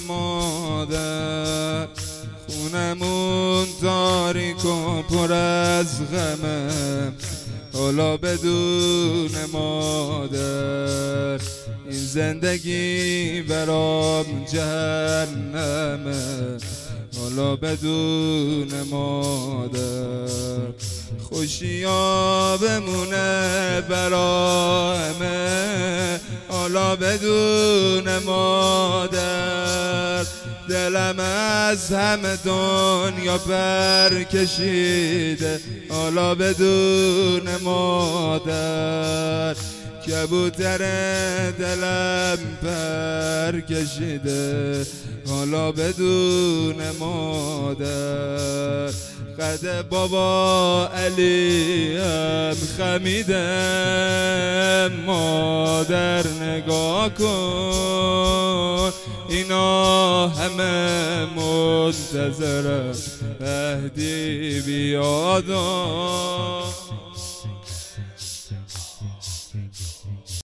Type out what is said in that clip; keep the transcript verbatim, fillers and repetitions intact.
مادر، خونمون تاریک و پر از غمه، حالا بدون مادر این زندگی برام جهنمه، حالا بدون مادر خوشیا بمونه برا همه، حالا بدون مادر دلم از همه دنیا پر کشیده، حالا بدون مادر کبوتر دلم پر کشیده، حالا بدون مادر قد بابا علیم خمیده، مادر نگاه کن اینا همه منتظرم مهدی بیاد.